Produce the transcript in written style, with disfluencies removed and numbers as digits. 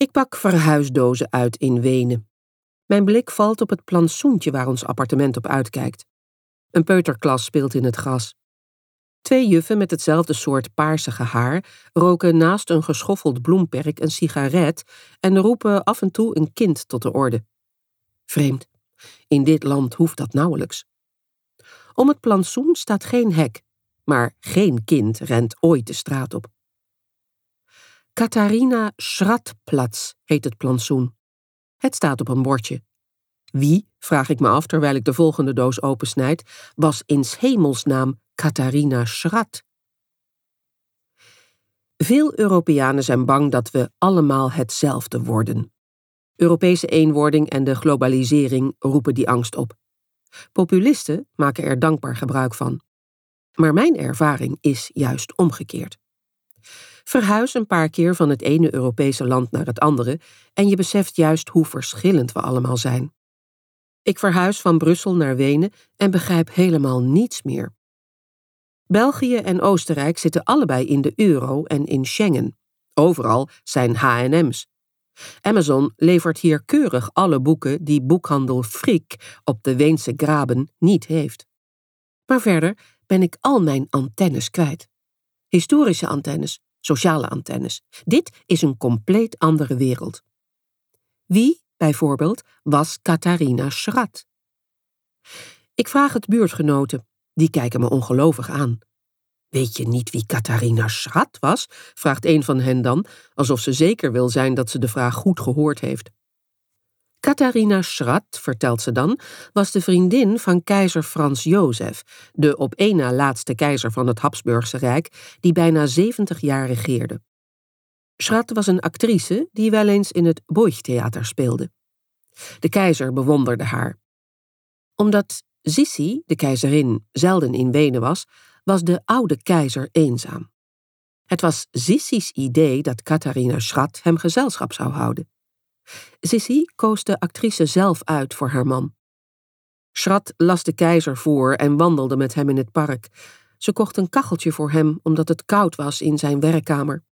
Ik pak verhuisdozen uit in Wenen. Mijn blik valt op het plantsoentje waar ons appartement op uitkijkt. Een peuterklas speelt in het gras. 2 juffen met hetzelfde soort paarsige haar roken naast een geschoffeld bloemperk een sigaret en roepen af en toe een kind tot de orde. Vreemd. In dit land hoeft dat nauwelijks. Om het plantsoen staat geen hek, maar geen kind rent ooit de straat op. Katharina Schratplatz heet het plantsoen. Het staat op een bordje. Wie, vraag ik me af terwijl ik de volgende doos opensnijd, was in 's hemelsnaam Katharina Schrat? Veel Europeanen zijn bang dat we allemaal hetzelfde worden. Europese eenwording en de globalisering roepen die angst op. Populisten maken er dankbaar gebruik van. Maar mijn ervaring is juist omgekeerd. Verhuis een paar keer van het ene Europese land naar het andere en je beseft juist hoe verschillend we allemaal zijn. Ik verhuis van Brussel naar Wenen en begrijp helemaal niets meer. België en Oostenrijk zitten allebei in de euro en in Schengen. Overal zijn H&M's. Amazon levert hier keurig alle boeken die boekhandel Frick op de Weense Graben niet heeft. Maar verder ben ik al mijn antennes kwijt. Historische antennes, sociale antennes. Dit is een compleet andere wereld. Wie, bijvoorbeeld, was Katharina Schrat? Ik vraag het buurtgenoten. Die kijken me ongelovig aan. Weet je niet wie Katharina Schrat was? Vraagt een van hen dan, alsof ze zeker wil zijn dat ze de vraag goed gehoord heeft. Katharina Schrat, vertelt ze dan, was de vriendin van keizer Frans Jozef, de op één na laatste keizer van het Habsburgse Rijk, die bijna 70 jaar regeerde. Schrat was een actrice die wel eens in het Burgtheater speelde. De keizer bewonderde haar. Omdat Sissi, de keizerin, zelden in Wenen was, was de oude keizer eenzaam. Het was Sissi's idee dat Katharina Schrat hem gezelschap zou houden. Sissi koos de actrice zelf uit voor haar man. Schrat las de keizer voor en wandelde met hem in het park. Ze kocht een kacheltje voor hem omdat het koud was in zijn werkkamer.